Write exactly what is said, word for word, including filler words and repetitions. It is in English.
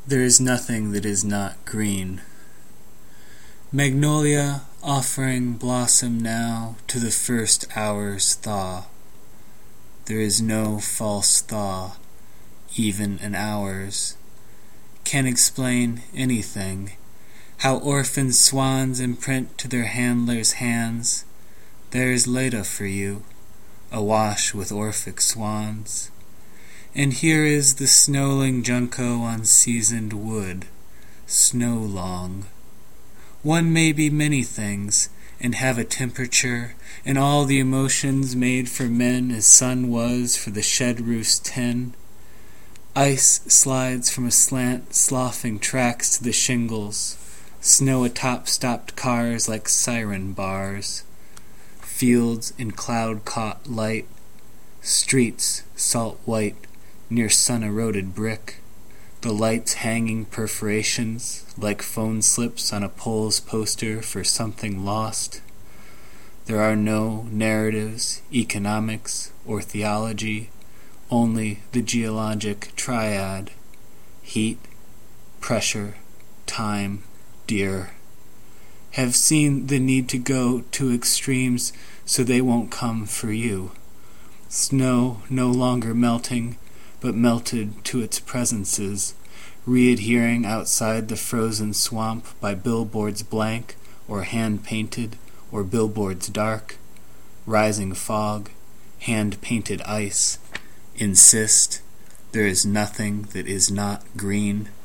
There is nothing that is not green. Magnolia offering blossom now to the first hour's thaw. There is no false thaw, even an hour's, can explain anything. How orphan swans imprint to their handlers' hands, there is Leda for you, awash with Orphic swans. And here is the snowling junco on seasoned wood, snow long. One may be many things, and have a temperature, and all the emotions made for men as sun was for the shed roof's tin. Ice slides from aslant, sloughing tracks to the shingles, snow atop stopped cars like siren bars, fields in cloud-caught light, streets salt white near sun-eroded brick, the lights hanging perforations like phone slips on a pole's poster for something lost. There are no narratives, economics, or theology, only the geologic triad: heat, pressure, time, deer. Have seen the need to go to extremes so they won't come for you. Snow no longer melting, but melted to its presences, readhering outside the frozen swamp by billboards blank or hand-painted or billboards dark, rising fog, hand-painted ice. Insist there is nothing that is not green.